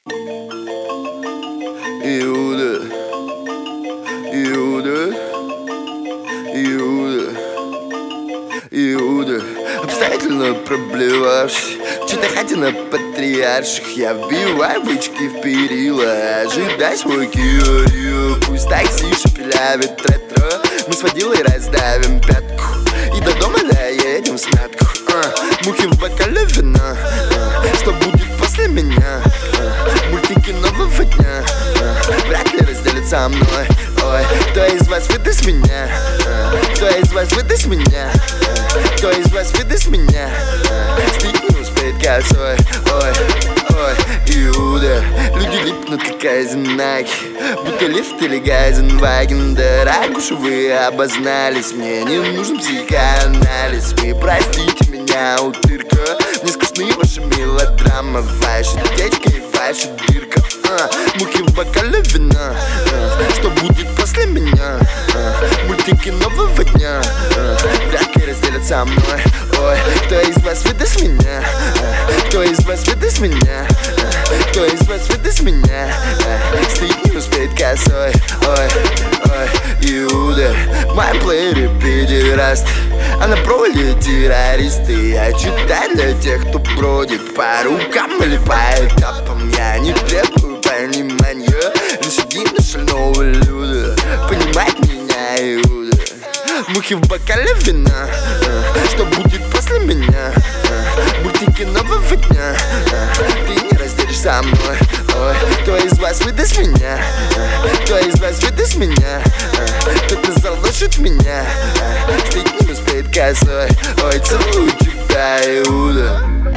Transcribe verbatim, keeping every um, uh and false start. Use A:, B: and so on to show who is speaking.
A: Иуда, Иуда, Иуда, Иуда, обстоятельно проблевавшись, что-то хотя на патриарших. Я вбиваю бычки в перила, ожидай свой Кио. Пусть такси шепелявит ретро, мы с водилой раздавим пятку и до дома доедем в смятку. а, Мухи в бокале вина, а, что будет после меня? а, Мультики нового дня, а, вряд ли разделят со мной. Ой, кто из вас выдаст меня? а, Кто из вас выдаст меня? а, Кто из вас выдаст меня? а, Стыд не успеет косой. Ой, ой, Иуда. Люди липнут как айзенаки, будто лифт или Гайзенваген. Да ракуши вы обознались, мне не нужен психоанализ. Вы простите меня, утырка, мне скучны ваши мелодрамы, ваши течка и ваша дырка. а, Мухи в бокале вина, а, что будет после меня? а, Мультики нового дня, а, вряд ли разделят со мной. Ой, кто из вас выдаст меня? а, Кто из вас выдаст меня? а, Кто из вас выдаст меня? а, Стыд не успеет косой. Ой, ой, Иуда. В моем плеере педераст, а на проводе террористы. Я читаю для тех, кто бродит по рукам или по этапам. Я не требую понимания, лишь один шального люда. Понимать меня, Иуда. Мухи в бокале вина, а, что будет после меня? а, Мультики нового дня, а, ты не разделишь со мной. Ой, кто из вас выдаст меня? а, Кто из вас выдаст меня? а, Кто-то заложит меня, а, стыд не успеет косой. Ой, целую тебя, Иуда.